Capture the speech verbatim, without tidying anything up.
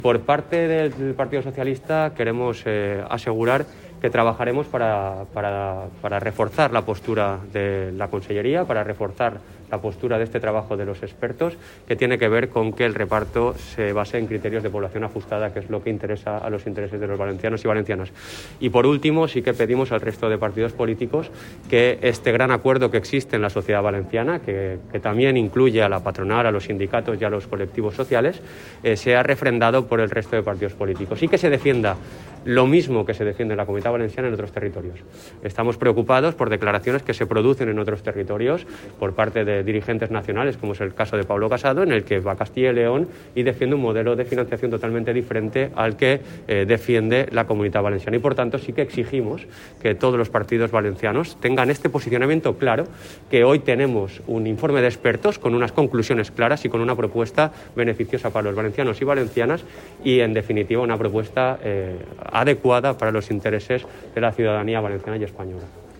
Por parte del Partido Socialista queremos eh, asegurar que trabajaremos para, para, para reforzar la postura de la Consellería, para reforzar la postura de este trabajo de los expertos, que tiene que ver con que el reparto se base en criterios de población ajustada, que es lo que interesa a los intereses de los valencianos y valencianas. Y por último, sí que pedimos al resto de partidos políticos que este gran acuerdo que existe en la sociedad valenciana, que, que también incluye a la patronal, a los sindicatos y a los colectivos sociales, eh, sea refrendado por el resto de partidos políticos y que se defienda lo mismo que se defiende en la Comunidad Valenciana en otros territorios. Estamos preocupados por declaraciones que se producen en otros territorios por parte de dirigentes nacionales, como es el caso de Pablo Casado, en el que va a Castilla y León y defiende un modelo de financiación totalmente diferente al que eh, defiende la Comunidad Valenciana. Y por tanto sí que exigimos que todos los partidos valencianos tengan este posicionamiento claro, que hoy tenemos un informe de expertos con unas conclusiones claras y con una propuesta beneficiosa para los valencianos y valencianas y, en definitiva, una propuesta eh, adecuada para los intereses de la ciudadanía valenciana y española.